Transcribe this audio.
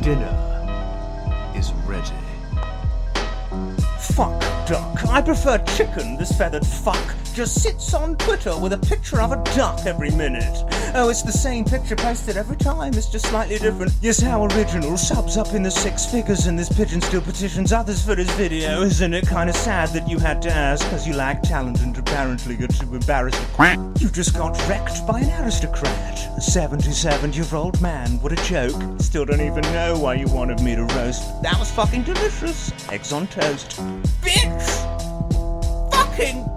Dinner is ready. Fuck, duck. I prefer chicken, this feathered fuck. Just sits on Twitter with a picture of a duck every minute. Oh, it's the same picture posted every time, it's just slightly different. Yes, how original, subs up in the six figures and this pigeon still petitions others for his video. Isn't it kinda sad that you had to ask, cause you lack talent and apparently you're too embarrassed to quack? You just got wrecked by an aristocrat. A 77-year-old man, what a joke. Still don't even know why you wanted me to roast. That was fucking delicious. Eggs on toast. Bitch! Fucking